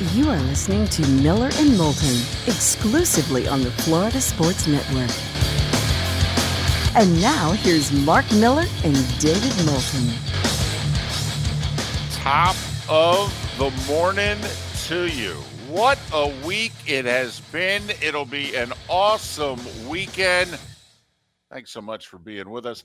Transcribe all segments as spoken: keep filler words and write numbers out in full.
You are listening to Miller and Moulton, exclusively on the Florida Sports Network. And now, here's Mark Miller and David Moulton. Top of the morning to you. What a week it has been. It'll be an awesome weekend. Thanks so much for being with us.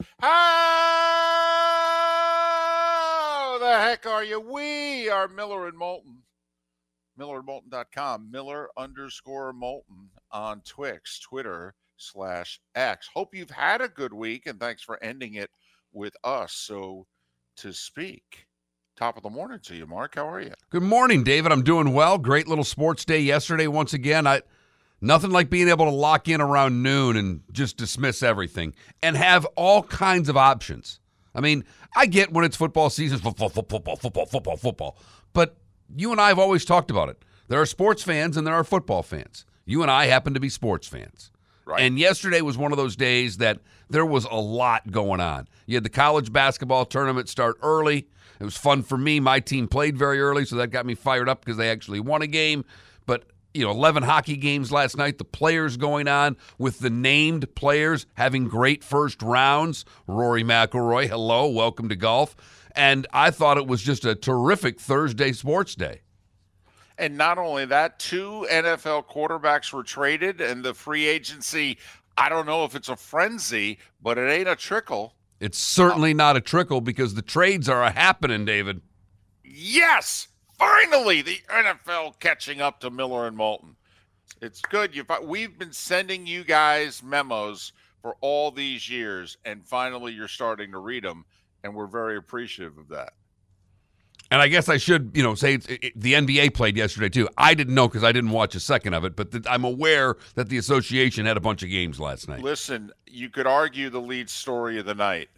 How the heck are you? We are Miller and Moulton. Miller and Moulton dot com. Miller underscore Moulton on Twix, Twitter slash X. Hope you've had a good week, and thanks for ending it with us, so to speak. Top of the morning to you, Mark. How are you? Good morning, David. I'm doing well. Great little sports day yesterday. Once again, I nothing like being able to lock in around noon and just dismiss everything and have all kinds of options. I mean, I get when it's football season, football, football, football, football, football, football. But you and I have always talked about it. There are sports fans and there are football fans. You and I happen to be sports fans. Right. And yesterday was one of those days that there was a lot going on. You had the college basketball tournament start early. It was fun for me. My team played very early, so that got me fired up because they actually won a game. But, you know, eleven hockey games last night, the players going on with the named players having great first rounds. Rory McIlroy, hello, welcome to golf. And I thought it was just a terrific Thursday sports day. And not only that, two N F L quarterbacks were traded, and the free agency, I don't know if it's a frenzy, but it ain't a trickle. It's certainly not a trickle because the trades are happening, David. Yes! Finally, the N F L catching up to Miller and Moulton. It's good. You've, we've been sending you guys memos for all these years, and finally you're starting to read them, and we're very appreciative of that. And I guess I should, you know, say it's, it, the N B A played yesterday, too. I didn't know because I didn't watch a second of it, but the, I'm aware that the association had a bunch of games last night. Listen, you could argue the lead story of the night.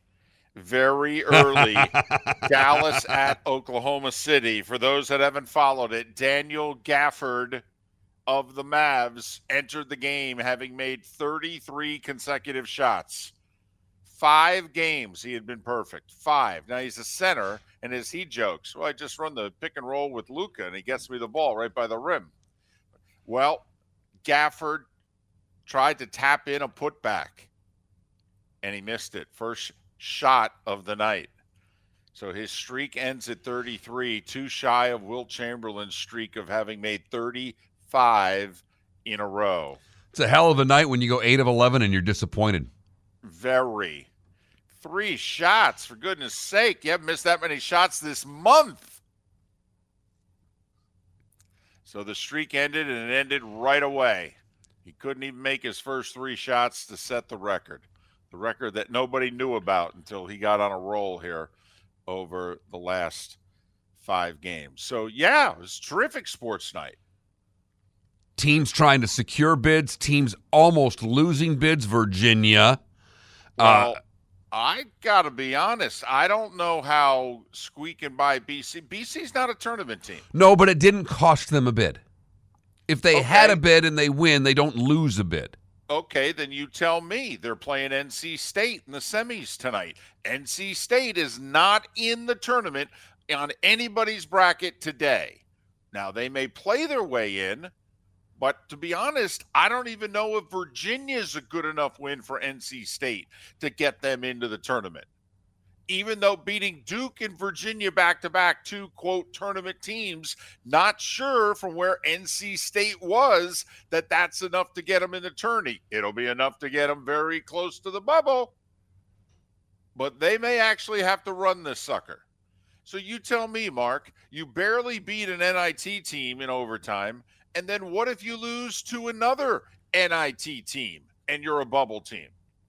Very early, Dallas at Oklahoma City. For those that haven't followed it, Daniel Gafford of the Mavs entered the game having made thirty-three consecutive shots. Five games he had been perfect. Five. Now he's a center, and as he jokes, well, I just run the pick and roll with Luka, and he gets me the ball right by the rim. Well, Gafford tried to tap in a putback, and he missed it. First shot of the night. So his streak ends at thirty-three, too shy of Wilt Chamberlain's streak of having made thirty-five in a row. It's a hell of a night when you go eight of eleven and you're disappointed. Very. Three shots, for goodness sake. You haven't missed that many shots this month. So the streak ended, and it ended right away. He couldn't even make his first three shots to set the record. The record that nobody knew about until he got on a roll here over the last five games. So, yeah, it was a terrific sports night. Teams trying to secure bids, teams almost losing bids. Virginia. Well, uh, I got to be honest. I don't know how squeaking by B C. B C's not a tournament team. No, but it didn't cost them a bid. If they Okay. had a bid and they win, they don't lose a bid. Okay, then you tell me. They're playing N C State in the semis tonight. N C State is not in the tournament on anybody's bracket today. Now, they may play their way in, but to be honest, I don't even know if Virginia's a good enough win for N C State to get them into the tournament. Even though beating Duke and Virginia back-to-back, two, quote, tournament teams, not sure from where N C State was that that's enough to get them in the tourney. It'll be enough to get them very close to the bubble. But they may actually have to run this sucker. So you tell me, Mark, you barely beat an N I T team in overtime, and then what if you lose to another N I T team and you're a bubble team?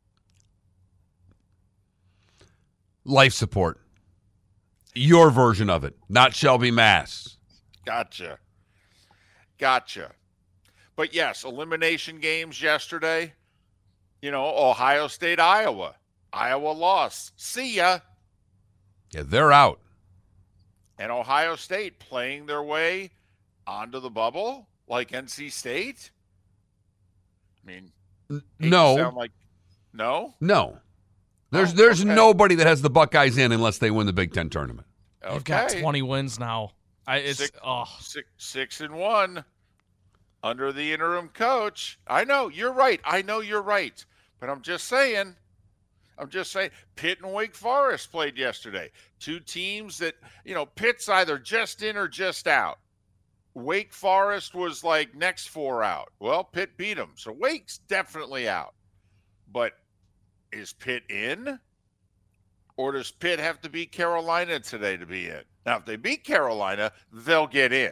Life support. Your version of it, not Shelby Mass. Gotcha. Gotcha. But yes, elimination games yesterday. You know, Ohio State, Iowa. Iowa lost. See ya. Yeah, they're out. And Ohio State playing their way onto the bubble like N C State? I mean, hate to No. sound like no? No. There's Oh, there's okay. nobody that has the Buckeyes in unless they win the Big Ten tournament. Okay. They've got twenty wins now. I it's six, oh six, six and one under the interim coach. I know you're right. I know you're right. But I'm just saying. I'm just saying. Pitt and Wake Forest played yesterday. Two teams that, you know, Pitt's either just in or just out. Wake Forest was like next four out. Well, Pitt beat them. So Wake's definitely out. But is Pitt in? Or does Pitt have to beat Carolina today to be in? Now, if they beat Carolina, they'll get in.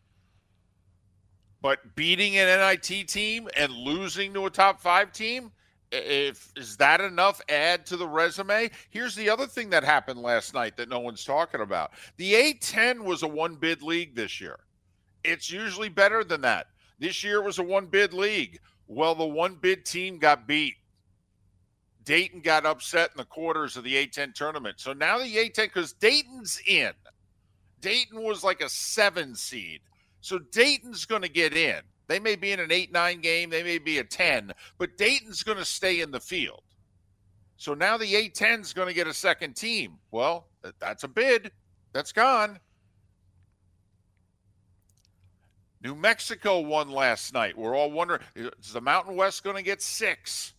But beating an N I T team and losing to a top five team, if is that enough add to the resume? Here's the other thing that happened last night that no one's talking about. The A ten was a one-bid league this year. It's usually better than that. This year was a one-bid league. Well, the one-bid team got beat. Dayton got upset in the quarters of the A ten tournament. So now the A ten, because Dayton's in. Dayton was like a seven seed. So Dayton's going to get in. They may be in an eight nine game. They may be a ten. But Dayton's going to stay in the field. So now the A ten's going to get a second team. Well, that's a bid. That's gone. New Mexico won last night. We're all wondering, is the Mountain West going to get six?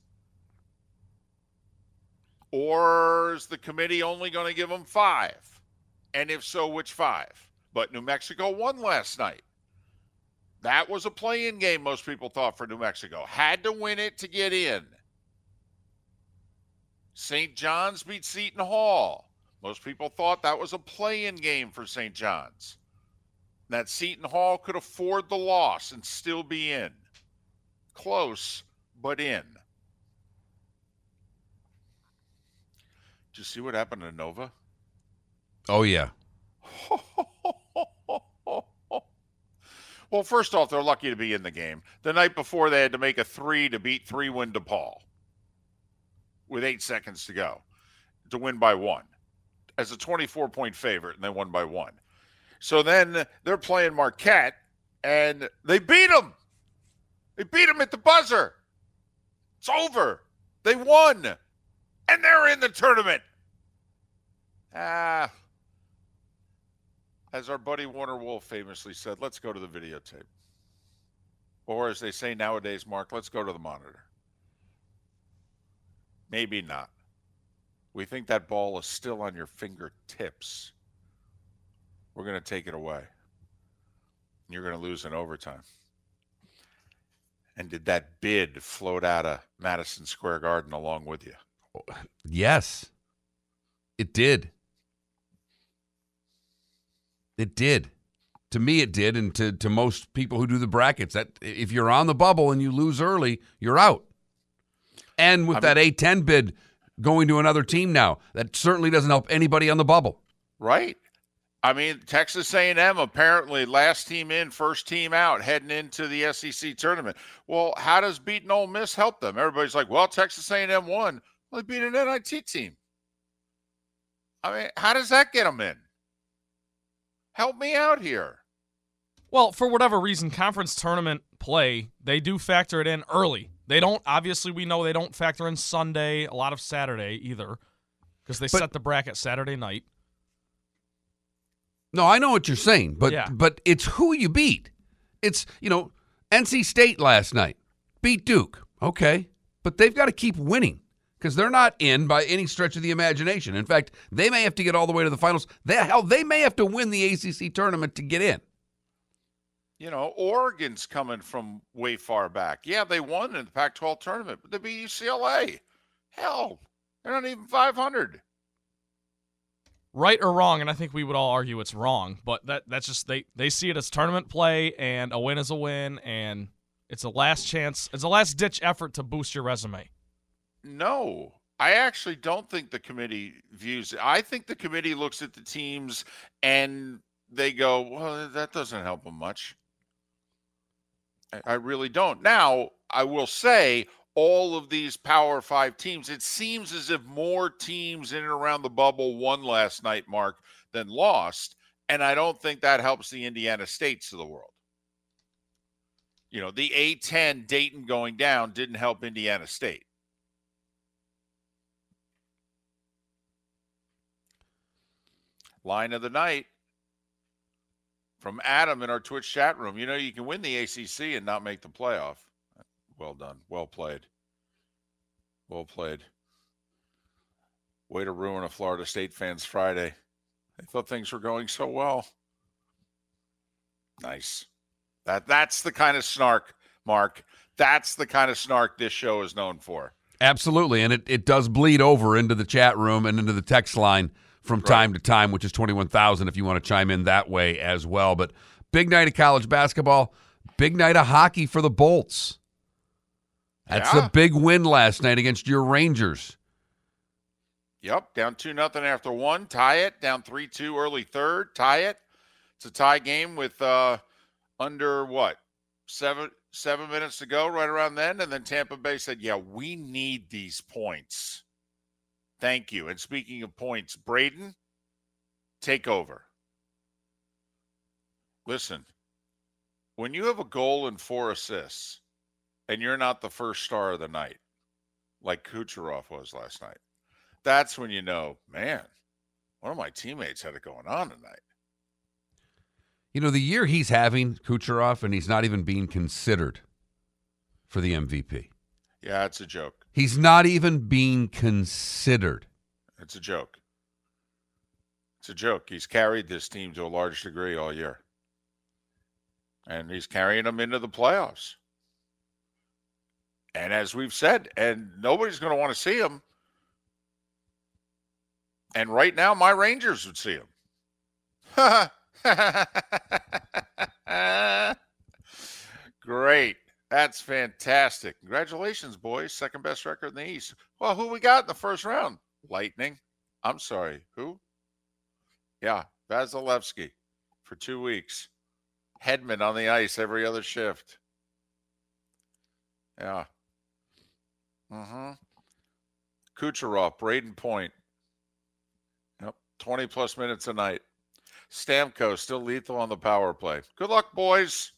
Or is the committee only going to give them five? And if so, which five? But New Mexico won last night. That was a play-in game, most people thought, for New Mexico. Had to win it to get in. Saint John's beat Seton Hall. Most people thought that was a play-in game for Saint John's. That Seton Hall could afford the loss and still be in. Close, but in. Did you see what happened to Nova? Oh, yeah. Well, first off, they're lucky to be in the game. The night before, they had to make a three to beat three-win DePaul with eight seconds to go to win by one as a twenty-four point favorite, and they won by one. So then they're playing Marquette, and they beat them. They beat them at the buzzer. It's over. They won, and they're in the tournament. Ah. As our buddy Warner Wolf famously said, let's go to the videotape. Or as they say nowadays, Mark, let's go to the monitor. Maybe not. We think that ball is still on your fingertips. We're going to take it away. You're going to lose in overtime. And did that bid float out of Madison Square Garden along with you? Yes, it did. It did. To me, it did, and to, to most people who do the brackets, that if you're on the bubble and you lose early, you're out. And with I that mean, A ten bid going to another team now, that certainly doesn't help anybody on the bubble. Right. I mean, Texas A and M apparently last team in, first team out, heading into the S E C tournament. Well, how does beating Ole Miss help them? Everybody's like, well, Texas A and M won. Well, they beat an N I T team. I mean, how does that get them in? Help me out here. Well, for whatever reason, conference tournament play, they do factor it in early. They don't, obviously, we know they don't factor in Sunday, a lot of Saturday either, because they but, set the bracket Saturday night. No, I know what you're saying, but yeah. but it's who you beat. It's, you know, N C State last night beat Duke. Okay, but they've got to keep winning because they're not in by any stretch of the imagination. In fact, they may have to get all the way to the finals. They, hell, they may have to win the A C C tournament to get in. You know, Oregon's coming from way far back. Yeah, they won in the Pac twelve tournament, but they beat U C L A. Hell, they're not even five hundred. Right or wrong, and I think we would all argue it's wrong, but that that's just they, they see it as tournament play, and a win is a win, and it's a last chance. It's a last-ditch effort to boost your resume. No, I actually don't think the committee views it. I think the committee looks at the teams, and they go, well, that doesn't help them much. I, I really don't. Now, I will say, all of these Power Five teams, it seems as if more teams in and around the bubble won last night, Mark, than lost. And I don't think that helps the Indiana States of the world. You know, the A ten Dayton going down didn't help Indiana State. Line of the night. From Adam in our Twitch chat room. You know, you can win the A C C and not make the playoff. Well done. Well played. Well played. Way to ruin a Florida State fan's Friday. I thought things were going so well. Nice. That That's the kind of snark, Mark. That's the kind of snark this show is known for. Absolutely, and it, it does bleed over into the chat room and into the text line from time right. to time, which is twenty-one thousand if you want to chime in that way as well. But big night of college basketball, big night of hockey for the Bolts. That's yeah. a big win last night against your Rangers. Yep, down two nothing after one, tie it, down three two early third, tie it. It's a tie game with uh, under, what, seven seven minutes to go, right around then, and then Tampa Bay said, yeah, we need these points. Thank you. And speaking of points, Braden, take over. Listen, when you have a goal and four assists, and you're not the first star of the night, like Kucherov was last night, that's when you know, man, one of my teammates had it going on tonight. You know, the year he's having, Kucherov, and he's not even being considered for the M V P. Yeah, it's a joke. He's not even being considered. It's a joke. It's a joke. He's carried this team to a large degree all year. And he's carrying them into the playoffs. And as we've said, and nobody's going to want to see him. And right now, my Rangers would see him. Great. That's fantastic. Congratulations, boys. Second best record in the East. Well, who we got in the first round? Lightning. I'm sorry. Who? Yeah, Vasilevsky for two weeks. Hedman on the ice every other shift. Yeah. Mm-hmm. Kucherov, Braden Point. Yep, twenty-plus minutes a night. Stamkos still lethal on the power play. Good luck, boys.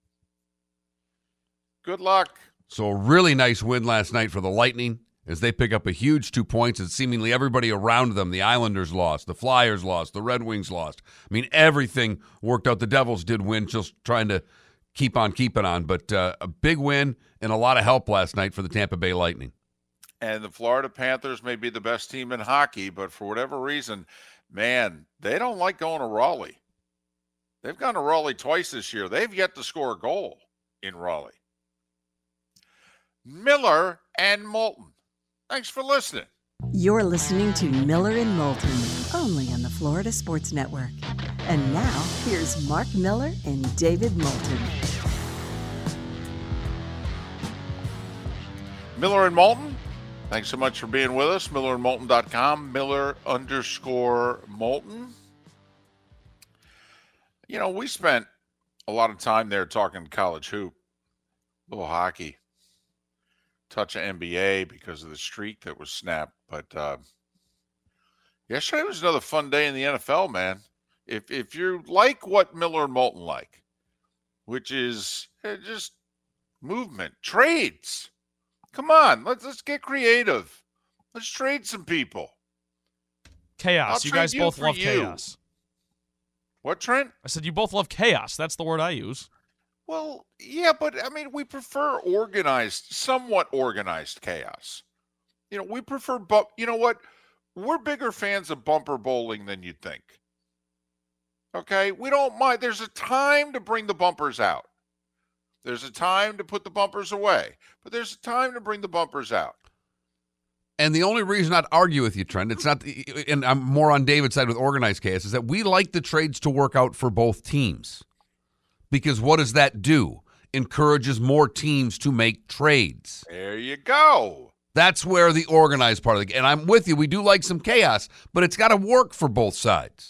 Good luck. So a really nice win last night for the Lightning as they pick up a huge two points and seemingly everybody around them. The Islanders lost. The Flyers lost. The Red Wings lost. I mean, everything worked out. The Devils did win, just trying to keep on keeping on. But uh, a big win and a lot of help last night for the Tampa Bay Lightning. And the Florida Panthers may be the best team in hockey, but for whatever reason, man, they don't like going to Raleigh. They've gone to Raleigh twice this year. They've yet to score a goal in Raleigh. Miller and Moulton. Thanks for listening. You're listening to Miller and Moulton, only on the Florida Sports Network. And now, here's Mark Miller and David Moulton. Miller and Moulton, thanks so much for being with us. Miller and Moulton dot com, Miller underscore Moulton. You know, we spent a lot of time there talking college hoop, a little hockey, touch of N B A because of the streak that was snapped. But uh, yesterday was another fun day in the N F L, man. If if you like what Miller and Moulton like, which is uh, just movement, trades. Come on, let's let's get creative. Let's trade some people. Chaos. I'll You guys trade both you love you. chaos. What, Trent? I said you both love chaos. That's the word I use. Well, yeah, but I mean, we prefer organized, somewhat organized chaos. You know, we prefer, bu- you know what? We're bigger fans of bumper bowling than you'd think. Okay? We don't mind. There's a time to bring the bumpers out. There's a time to put the bumpers away. But there's a time to bring the bumpers out. And the only reason I'd argue with you, Trent, it's not, and I'm more on David's side with organized chaos, is that we like the trades to work out for both teams. Because what does that do? Encourages more teams to make trades. There you go. That's where the organized part of the game. And I'm with you. We do like some chaos, but it's got to work for both sides.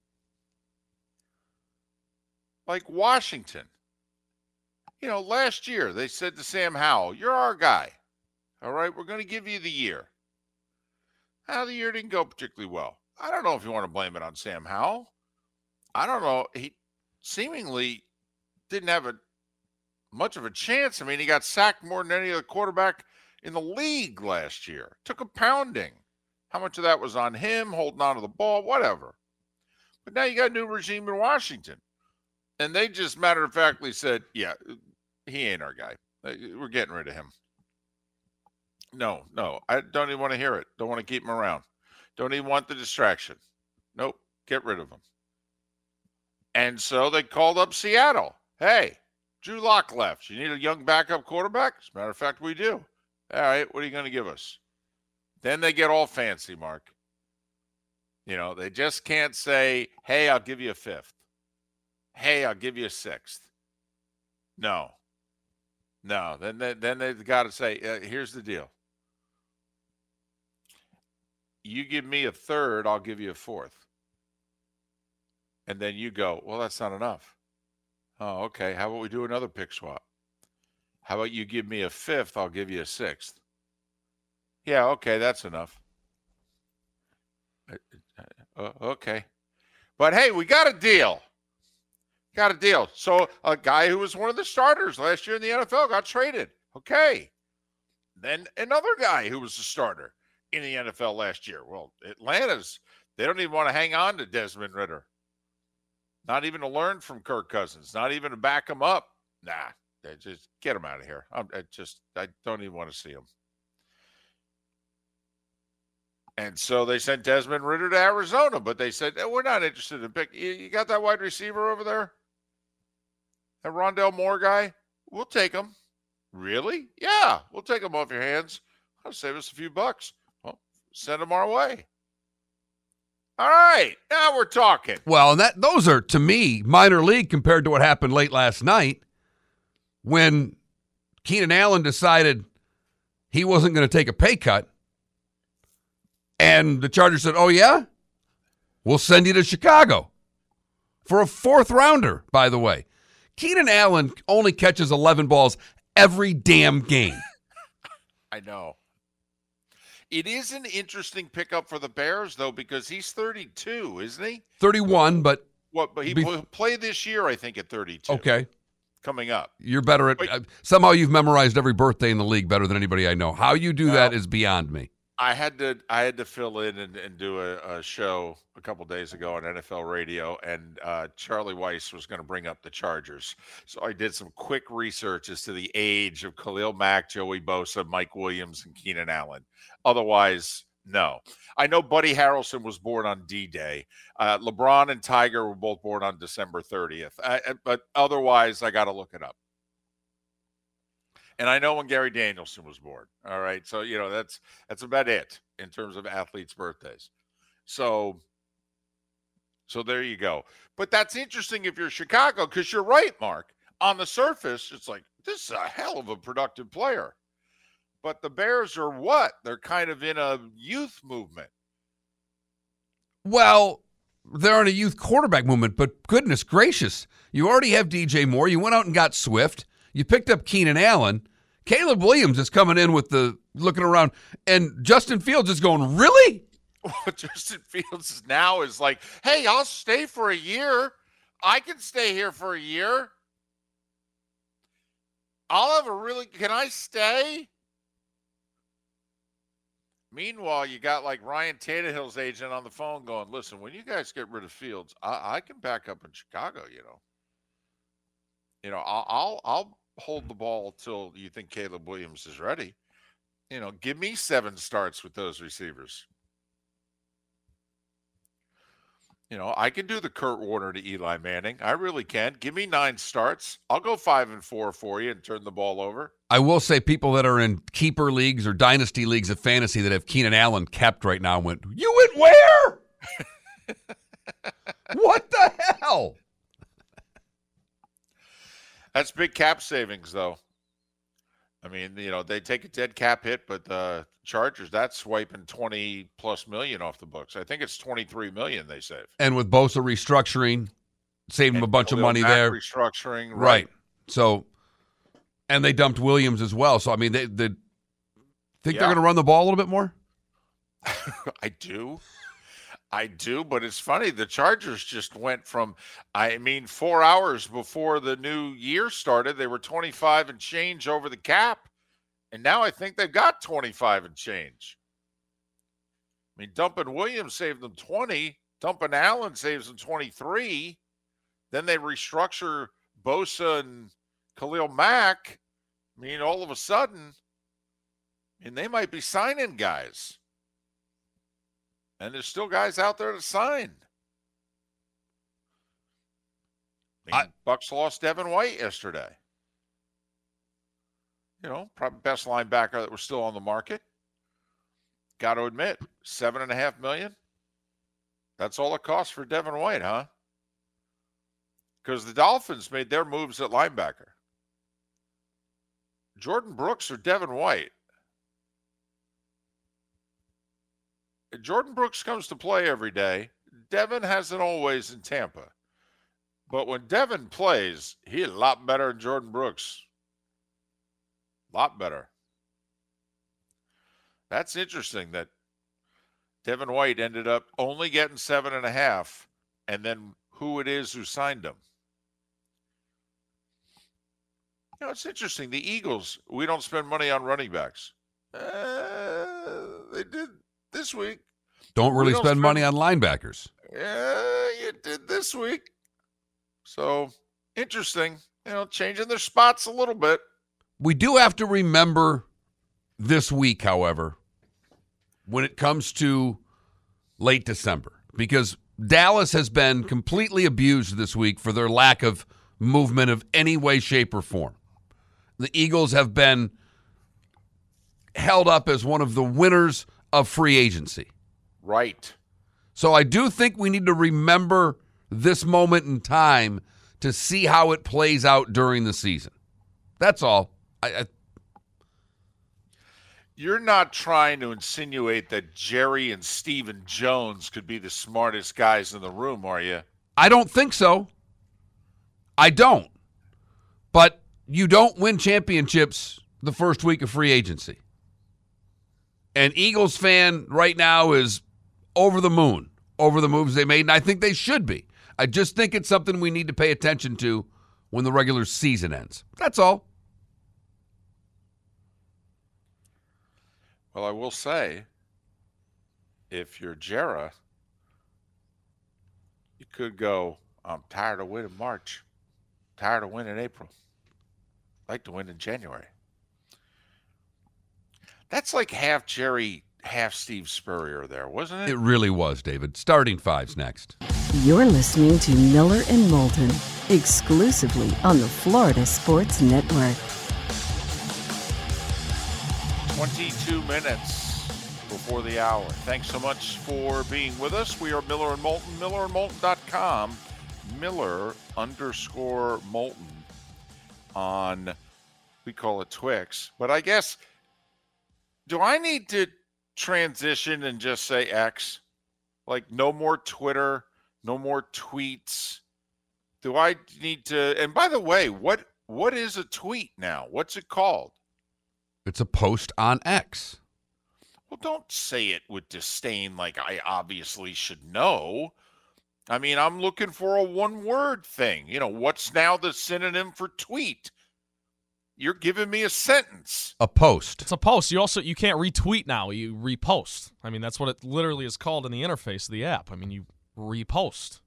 Like Washington. You know, last year they said to Sam Howell, you're our guy. All right, we're going to give you the year. How the year didn't go particularly well. I don't know if you want to blame it on Sam Howell. I don't know. He seemingly didn't have a much of a chance. I mean, he got sacked more than any other quarterback in the league last year. Took a pounding. How much of that was on him, holding on to the ball, whatever. But now you got a new regime in Washington. And they just matter-of-factly said, yeah, he ain't our guy. We're getting rid of him. No, no, I don't even want to hear it. Don't want to keep him around. Don't even want the distraction. Nope, get rid of him. And so they called up Seattle. Hey, Drew Lock left. You need a young backup quarterback? As a matter of fact, we do. All right, what are you going to give us? Then they get all fancy, Mark. You know, they just can't say, hey, I'll give you a fifth. Hey, I'll give you a sixth. No. No, then, they, then they've got to say, uh, here's the deal. You give me a third, I'll give you a fourth. And then you go, well, that's not enough. Oh, okay. How about we do another pick swap? How about you give me a fifth, I'll give you a sixth. Yeah, okay, that's enough. Uh, okay. But, hey, we got a deal. Got a deal. So a guy who was one of the starters last year in the N F L got traded. Okay. Then another guy who was a starter in the N F L last year. Well, Atlanta's, they don't even want to hang on to Desmond Ridder. Not even to learn from Kirk Cousins. Not even to back him up. Nah, just get him out of here. I'm, I just, I don't even want to see him. And so they sent Desmond Ridder to Arizona, but they said, hey, we're not interested in pick. You, you got that wide receiver over there? That Rondell Moore guy? We'll take him. Really? Yeah, we'll take him off your hands. I'll save us a few bucks. Well, send him our way. All right, now we're talking. Well, and that those are, to me, minor league compared to what happened late last night when Keenan Allen decided he wasn't going to take a pay cut. And the Chargers said, oh, yeah? We'll send you to Chicago for a fourth rounder, by the way. Keenan Allen only catches eleven balls every damn game. I know. It is an interesting pickup for the Bears, though, because he's thirty-two, isn't he? thirty-one, but... What? But he be- will play this year, I think, at thirty-two. Okay. Coming up. You're better at... Uh, somehow you've memorized every birthday in the league better than anybody I know. How you do well, that is beyond me. I had to I had to fill in and, and do a, a show a couple days ago on N F L radio, and uh, Charlie Weiss was going to bring up the Chargers. So I did some quick research as to the age of Khalil Mack, Joey Bosa, Mike Williams, and Keenan Allen. Otherwise, no. I know Buddy Harrelson was born on D-Day. Uh, LeBron and Tiger were both born on December thirtieth. I, but otherwise, I got to look it up. And I know when Gary Danielson was born. All right. So, you know, that's that's about it in terms of athletes' birthdays. So, so there you go. But that's interesting if you're Chicago, because you're right, Mark. On the surface, it's like, this is a hell of a productive player. But the Bears are what? They're kind of in a youth movement. Well, they're in a youth quarterback movement, but goodness gracious, you already have D J Moore. You went out and got Swift. You picked up Keenan Allen. Caleb Williams is coming in with the looking around, and Justin Fields is going, really? Well, Justin Fields now is like, hey, I'll stay for a year. I can stay here for a year. I'll have a really, can I stay? Meanwhile, you got like Ryan Tannehill's agent on the phone going, listen, when you guys get rid of Fields, I, I can back up in Chicago, you know. You know, I'll, I'll I'll hold the ball till you think Caleb Williams is ready. You know, give me seven starts with those receivers. You know, I can do the Kurt Warner to Eli Manning. I really can. Give me nine starts. I'll go five and four for you and turn the ball over. I will say people that are in keeper leagues or dynasty leagues of fantasy that have Keenan Allen kept right now went, you went where? What the hell? That's big cap savings, though. I mean, you know, they take a dead cap hit, but the Chargers, that's swiping twenty plus million off the books. I think it's twenty-three million they save. And with Bosa restructuring, saving them a bunch of money there. Restructuring, right. right. So, and they dumped Williams as well. So, I mean, they, they think yeah. they're going to run the ball a little bit more? I do. I do, but it's funny. The Chargers just went from, I mean, four hours before the new year started, they were twenty-five and change over the cap. And now I think they've got twenty-five and change. I mean, dumping Williams saved them twenty. Dumping Allen saves them twenty-three. Then they restructure Bosa and Khalil Mack. I mean, all of a sudden, and they might be signing guys. And there's still guys out there to sign. I mean, I, Bucks lost Devin White yesterday. You know, probably best linebacker that was still on the market. Got to admit, seven and a half million. That's all it costs for Devin White, huh? Because the Dolphins made their moves at linebacker. Jordan Brooks or Devin White? Jordan Brooks comes to play every day. Devin hasn't always in Tampa. But when Devin plays, he's a lot better than Jordan Brooks. A lot better. That's interesting that Devin White ended up only getting seven and a half, and then who it is who signed him. You know, it's interesting. The Eagles, we don't spend money on running backs. Uh, they did this week. Don't really don't spend, spend money on linebackers. Yeah, you did this week. So, interesting. You know, changing their spots a little bit. We do have to remember this week, however, when it comes to late December, because Dallas has been completely abused this week for their lack of movement of any way, shape, or form. The Eagles have been held up as one of the winners of free agency. Right. So I do think we need to remember this moment in time to see how it plays out during the season. That's all. I, I You're not trying to insinuate that Jerry and Stephen Jones could be the smartest guys in the room, are you? I don't think so. I don't. But you don't win championships the first week of free agency. An Eagles fan right now is over the moon over the moves they made, and I think they should be. I just think it's something we need to pay attention to when the regular season ends. That's all. Well, I will say, if you're Jera, you could go, I'm tired of winning March. Tired of winning April. I'd like to win in January. That's like half Jerry, half Steve Spurrier there, wasn't it? It really was, David. Starting five's next. You're listening to Miller and Moulton, exclusively on the Florida Sports Network. twenty-two minutes before the hour. Thanks so much for being with us. We are Miller and Moulton, miller and moulton dot com, Miller underscore Moulton on, we call it Twix. But I guess, do I need to transition and just say X? Like no more Twitter, no more tweets. Do I need to, and by the way, what what is a tweet now? What's it called? It's a post on X. Well, don't say it with disdain like I obviously should know. I mean, I'm looking for a one-word thing. You know, what's now the synonym for tweet? You're giving me a sentence. A post. It's a post. You also you can't retweet now. You repost. I mean, that's what it literally is called in the interface of the app. I mean, you repost.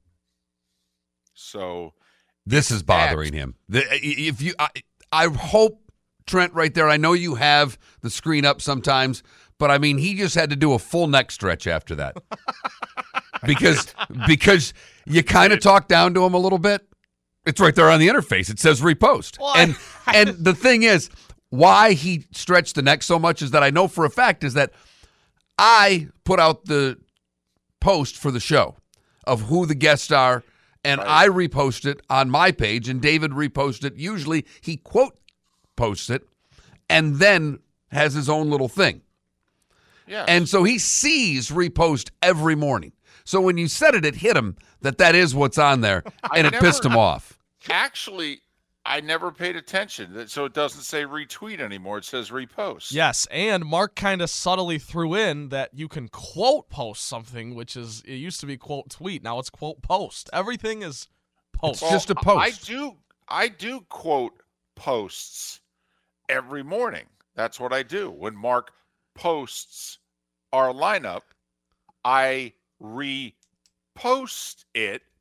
So this is bothering him. The, if you, I, I hope. Trent, right there, I know you have the screen up sometimes, but I mean, he just had to do a full neck stretch after that. because because you kind of talk down to him a little bit. It's right there on the interface. It says repost. Well, and I, and the thing is, why he stretched the neck so much is that I know for a fact is that I put out the post for the show of who the guests are, and right. I repost it on my page, and David reposted it. Usually he quote posts it, and then has his own little thing. Yeah. And so he sees repost every morning. So when you said it, it hit him that that is what's on there, and it never, pissed him off. Actually, I never paid attention. So it doesn't say retweet anymore. It says repost. Yes, and Mark kind of subtly threw in that you can quote post something, which is, it used to be quote tweet. Now it's quote post. Everything is post. It's well, just a post. I do, I do quote posts every morning. That's what I do. When Mark posts our lineup, I repost it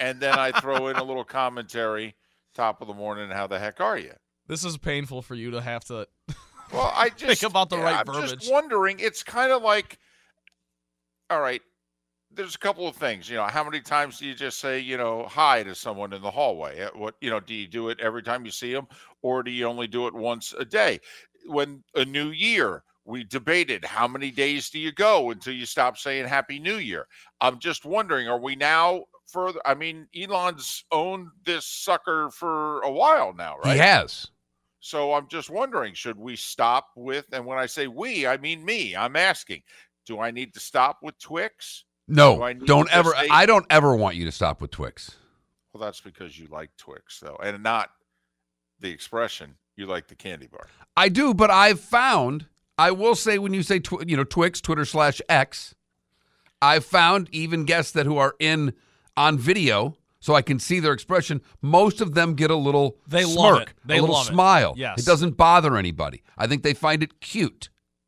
and then I throw in a little commentary, top of the morning, how the heck are you? This is painful for you to have to Well, I just think about the yeah, right I'm verbiage. just wondering. It's kind of like, all right, there's a couple of things. You know, how many times do you just say, you know, hi to someone in the hallway? What, you know, do you do it every time you see them, or do you only do it once a day? When a new year, we debated how many days do you go until you stop saying Happy New Year. I'm just wondering, are we now further? I mean, Elon's owned this sucker for a while now, right? He has. So I'm just wondering, should we stop with, and when I say we, I mean me, I'm asking, do I need to stop with Twix? No, Do I need don't to ever. say- I don't ever want you to stop with Twix. Well, that's because you like Twix, though, and not the expression, you like the candy bar. I do, but I've found, I will say when you say, tw- you know, Twix, Twitter slash X, I've found even guests that who are in on video, so I can see their expression, most of them get a little They smirk, love it. They a little love it. smile. Yes. It doesn't bother anybody. I think they find it cute.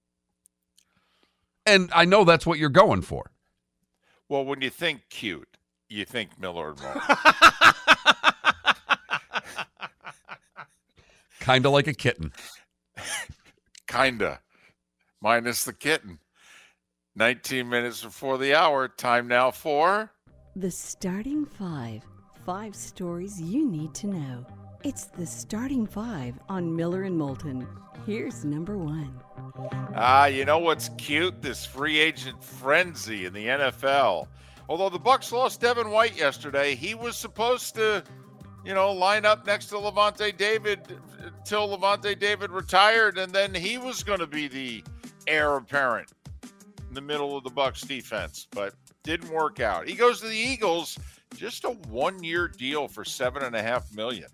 And I know that's what you're going for. Well, when you think cute, you think Miller and Malton. Kind of like a kitten. Kinda. Minus the kitten. nineteen minutes before the hour. Time now for... The Starting Five. Five stories you need to know. It's the Starting Five on Miller and Moulton. Here's number one. Ah, you know what's cute? This free agent frenzy in the N F L. Although the Bucs lost Devin White yesterday, he was supposed to, you know, line up next to Levante David until Levante David retired, and then he was going to be the heir apparent in the middle of the Bucs defense, but didn't work out. He goes to the Eagles, just a one-year deal for seven and a half million.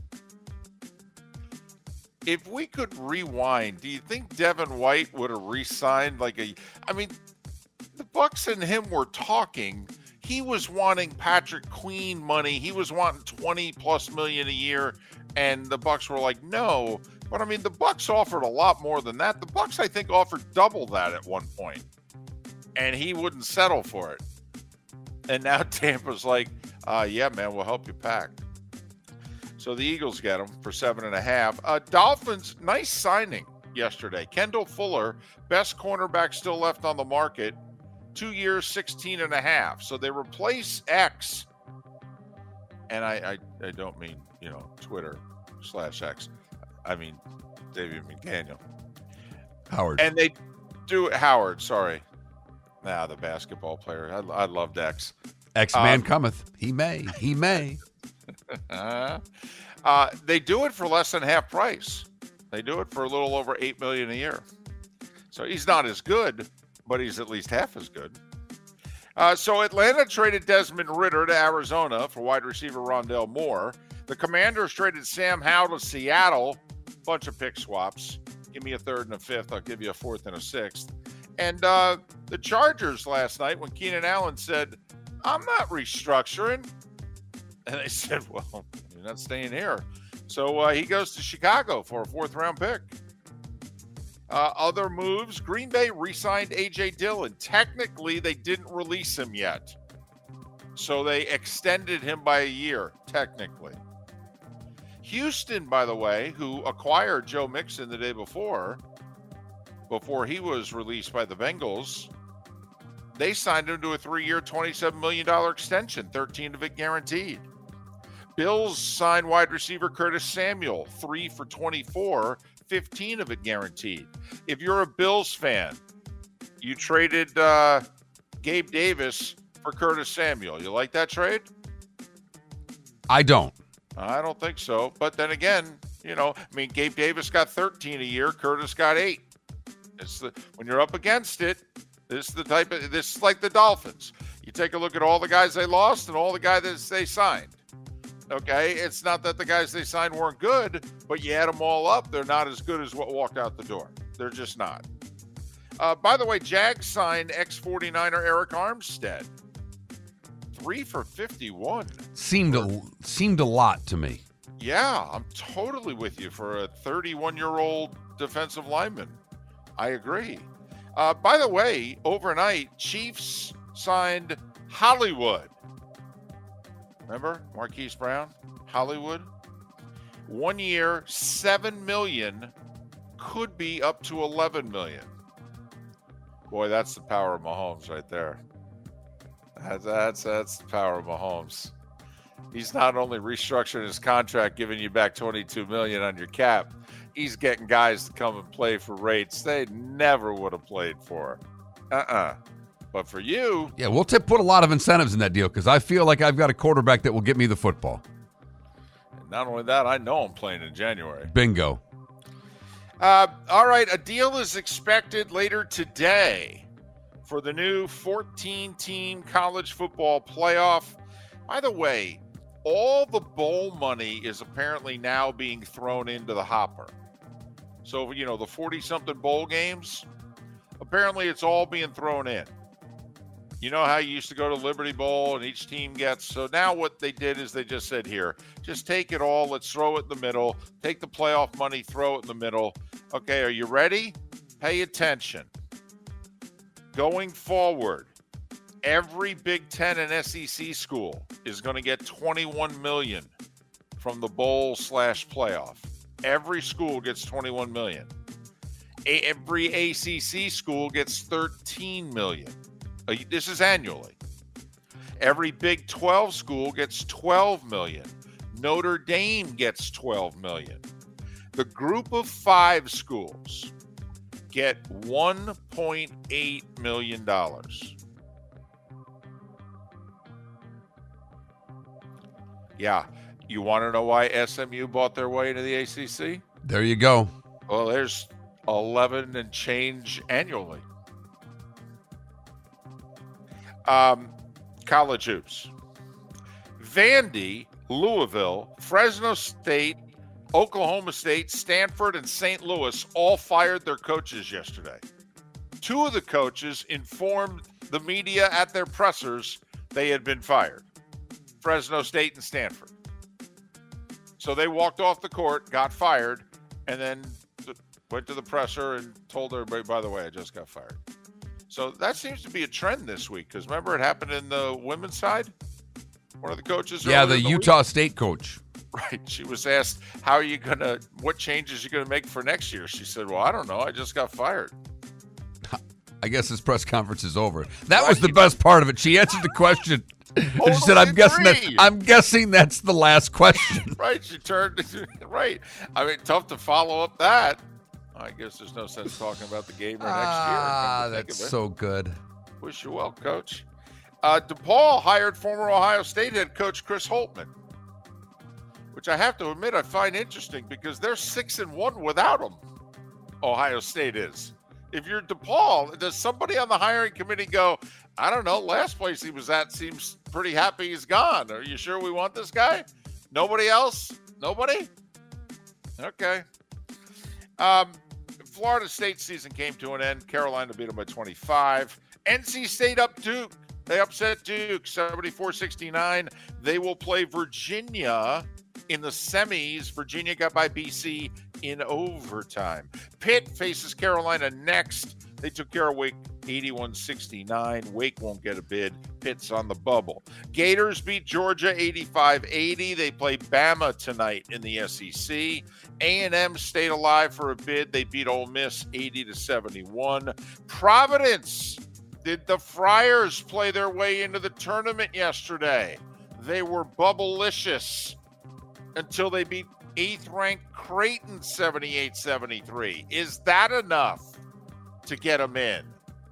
If we could rewind, do you think Devin White would have re-signed like a? I mean, the Bucs and him were talking. He was wanting Patrick Queen money. He was wanting twenty plus million a year, and the Bucs were like, no. But I mean, the Bucs offered a lot more than that. The Bucs, I think, offered double that at one point, and he wouldn't settle for it. And now Tampa's like, uh, yeah, man, we'll help you pack. So the Eagles get him for seven and a half. Uh, Dolphins, nice signing yesterday. Kendall Fuller, best cornerback still left on the market. Two years, sixteen and a half. So they replace X. And I, I, I don't mean, you know, Twitter slash X. I mean, David McDaniel. Howard. And they do it, Howard, sorry. Nah, the basketball player. I, I loved X. X-Man um, cometh. He may. He may. Uh, uh, they do it for less than half price. They do it for a little over eight million dollars a year. So he's not as good, but he's at least half as good. Uh, so Atlanta traded Desmond Ridder to Arizona for wide receiver Rondell Moore. The Commanders traded Sam Howell to Seattle. Bunch of pick swaps. Give me a third and a fifth. I'll give you a fourth and a sixth. And uh, the Chargers last night, when Keenan Allen said, I'm not restructuring. And they said, well, you're not staying here. So uh, he goes to Chicago for a fourth round pick. Uh, other moves, Green Bay re-signed A J Dillon. Technically, they didn't release him yet. So they extended him by a year, technically. Houston, by the way, who acquired Joe Mixon the day before, before he was released by the Bengals, they signed him to a three-year, twenty-seven million dollars extension, thirteen of it guaranteed. Bills signed wide receiver Curtis Samuel, three for twenty-four, fifteen of it guaranteed. If you're a Bills fan, you traded uh, Gabe Davis for Curtis Samuel. You like that trade? I don't. I don't think so. But then again, you know, I mean, Gabe Davis got thirteen a year. Curtis got eight. It's the, when you're up against it, this is the type of, this is like the Dolphins. You take a look at all the guys they lost and all the guys that they signed. Okay, it's not that the guys they signed weren't good, but you add them all up, they're not as good as what walked out the door. They're just not. Uh, by the way, Jags signed ex forty-niner Eric Armstead. Three for fifty-one. Seemed a, seemed a lot to me. Yeah, I'm totally with you for a thirty-one-year-old defensive lineman. I agree. Uh, by the way, overnight, Chiefs signed Hollywood. Remember Marquise Brown, Hollywood? One year, seven million dollars, could be up to eleven million dollars. Boy, that's the power of Mahomes right there. That's, that's, that's the power of Mahomes. He's not only restructuring his contract, giving you back twenty-two million dollars on your cap, he's getting guys to come and play for rates they never would have played for. Uh-uh. But for you... Yeah, we'll t- put a lot of incentives in that deal because I feel like I've got a quarterback that will get me the football. And not only that, I know I'm playing in January. Bingo. Uh, all right, a deal is expected later today for the new fourteen-team college football playoff. By the way, all the bowl money is apparently now being thrown into the hopper. So, you know, the forty-something bowl games, apparently it's all being thrown in. You know how you used to go to Liberty Bowl and each team gets, so now what they did is they just said, here, just take it all, let's throw it in the middle, take the playoff money, throw it in the middle. Okay, are you ready? Pay attention. Going forward, every Big Ten and S E C school is going to get twenty-one million dollars from the bowl slash playoff. Every school gets twenty-one million dollars. Every A C C school gets thirteen million dollars. This is annually. Every Big twelve school gets twelve million dollars. Notre Dame gets twelve million dollars. The group of five schools get one point eight million dollars. Yeah. You want to know why S M U bought their way into the A C C? There you go. Well, there's eleven and change annually. Um, college hoops. Vandy, Louisville, Fresno State, Oklahoma State, Stanford, and Saint Louis all fired their coaches yesterday. Two of the coaches informed the media at their pressers they had been fired. Fresno State and Stanford. So they walked off the court, got fired, and then went to the presser and told everybody, by the way, I just got fired. So that seems to be a trend this week because remember it happened in the women's side? One of the coaches. Yeah, the, the Utah week? State coach. Right. She was asked, how are you going to, what changes are you going to make for next year? She said, well, I don't know. I just got fired. I guess this press conference is over. That right. was the best part of it. She answered the question. Totally she said, I'm guessing, that, I'm guessing that's the last question. Right. She turned, right. I mean, tough to follow up that. I guess there's no sense talking about the game or next ah, year. Ah, that's so good. Wish you well, Coach. Uh, DePaul hired former Ohio State head coach Chris Holtmann, which I have to admit I find interesting because they're six and one without him. Ohio State is. If you're DePaul, does somebody on the hiring committee go, I don't know, last place he was at seems pretty happy he's gone. Are you sure we want this guy? Nobody else? Nobody? Okay. Um, Florida State season came to an end. Carolina beat them by twenty-five. N C State up Duke. They upset Duke seventy-four sixty-nine. They will play Virginia in the semis. Virginia got by B C in overtime. Pitt faces Carolina next. They took care of Wake eighty-one sixty-nine. Wake won't get a bid. Pitt's on the bubble. Gators beat Georgia eighty-five eighty. They play Bama tonight in the S E C. A and M stayed alive for a bid. They beat Ole Miss eighty to seventy-one. Providence. Did the Friars play their way into the tournament yesterday? They were bubblicious until they beat eighth-ranked Creighton seventy-eight seventy-three. Is that enough to get them in?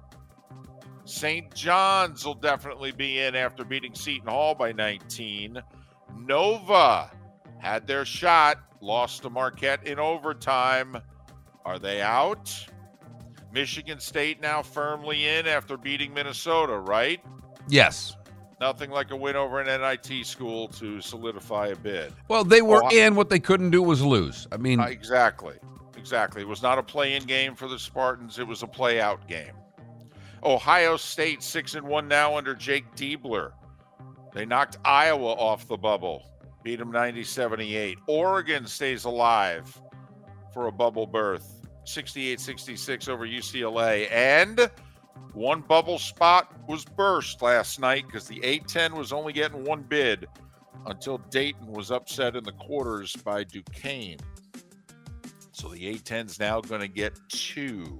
Saint John's will definitely be in after beating Seton Hall by nineteen. Nova had their shot, lost to Marquette in overtime. Are they out? Michigan State now firmly in after beating Minnesota, right? Yes. Nothing like a win over an N I T school to solidify a bid. Well, they were oh, in. What they couldn't do was lose. I mean, uh, exactly. Exactly. It was not a play-in game for the Spartans. It was a play-out game. Ohio State six and one now under Jake Diebler. They knocked Iowa off the bubble, beat them ninety seventy-eight. Oregon stays alive for a bubble berth, sixty-eight sixty-six over U C L A. And one bubble spot was burst last night because the A ten was only getting one bid. until Dayton was upset in the quarters by Duquesne. So the A ten's now going to get two.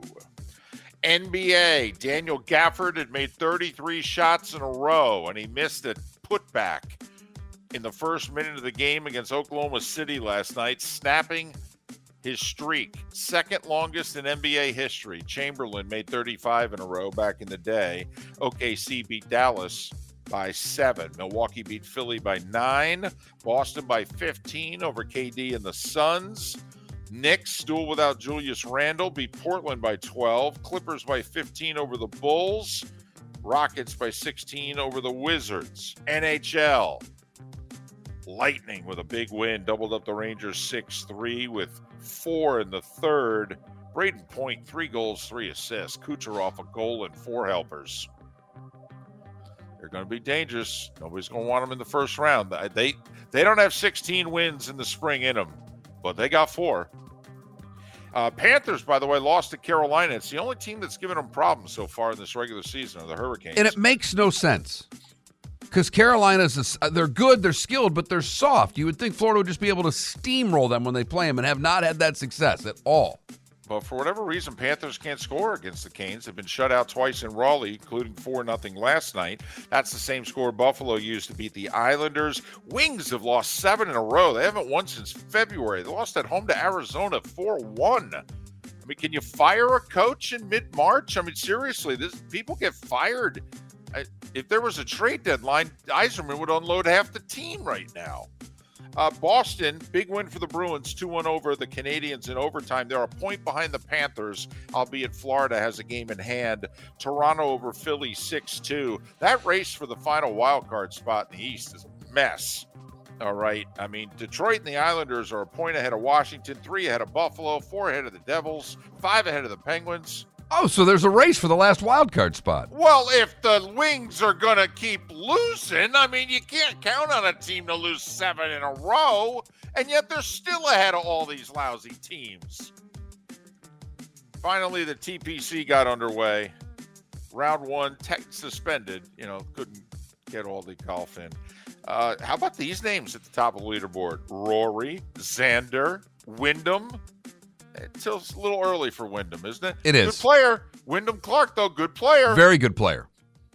N B A, Daniel Gafford had made thirty-three shots in a row, and he missed a putback in the first minute of the game against Oklahoma City last night, snapping his streak. Second longest in N B A history. Chamberlain made thirty-five in a row back in the day. O K C beat Dallas by seven. Milwaukee beat Philly by nine. Boston by fifteen over K D and the Suns. Knicks, still without Julius Randle, beat Portland by twelve. Clippers by fifteen over the Bulls. Rockets by sixteen over the Wizards. N H L, Lightning with a big win, doubled up the Rangers six three with four in the third. Braden Point, three goals, three assists. Kucherov, a goal and four helpers. They're going to be dangerous. Nobody's going to want them in the first round. They, they don't have sixteen wins in the spring in them, but they got four. Uh, Panthers, by the way, lost to Carolina. It's the only team that's given them problems so far in this regular season are the Hurricanes. And it makes no sense because Carolina's, a, they're good, they're skilled, but they're soft. You would think Florida would just be able to steamroll them when they play them and have not had that success at all. But for whatever reason, Panthers can't score against the Canes. They've been shut out twice in Raleigh, including four nothing last night. That's the same score Buffalo used to beat the Islanders. Wings have lost seven in a row. They haven't won since February. They lost at home to Arizona four one. I mean, can you fire a coach in mid-March? I mean, seriously, this people get fired. I, if there was a trade deadline, Yzerman would unload half the team right now. Uh, Boston, big win for the Bruins, two one over the Canadiens in overtime. They're a point behind the Panthers, albeit Florida has a game in hand. Toronto over Philly six two. That race for the final wild card spot in the East is a mess. All right. I mean, Detroit and the Islanders are a point ahead of Washington, three ahead of Buffalo, four ahead of the Devils, five ahead of the Penguins. Oh, so there's a race for the last wild card spot. Well, if the Wings are going to keep losing, I mean, you can't count on a team to lose seven in a row, and yet they're still ahead of all these lousy teams. Finally, the T P C got underway. Round one, tech suspended. You know, couldn't get all the golf in. Uh, how about these names at the top of the leaderboard? Rory, Xander, Wyndham. It's a little early for Wyndham, isn't it? It is. Good player. Wyndham Clark, though, good player. Very good player.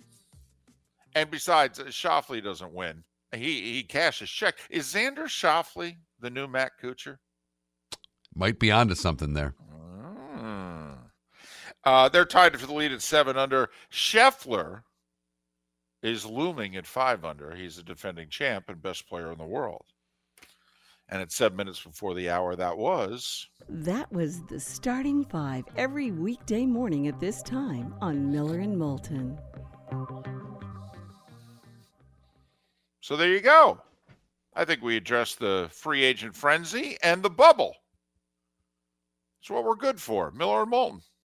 And besides, Schauffele doesn't win. He he cashes check. Is Xander Schauffele the new Matt Kuchar? Might be onto something there. Mm. Uh, they're tied for the lead at seven under. Scheffler is looming at five under. He's a defending champ and best player in the world. And at seven minutes before the hour, that was... That was the Starting Five every weekday morning at this time on Miller and Moulton. So there you go. I think we addressed the free agent frenzy and the bubble. It's what we're good for. Miller and Moulton.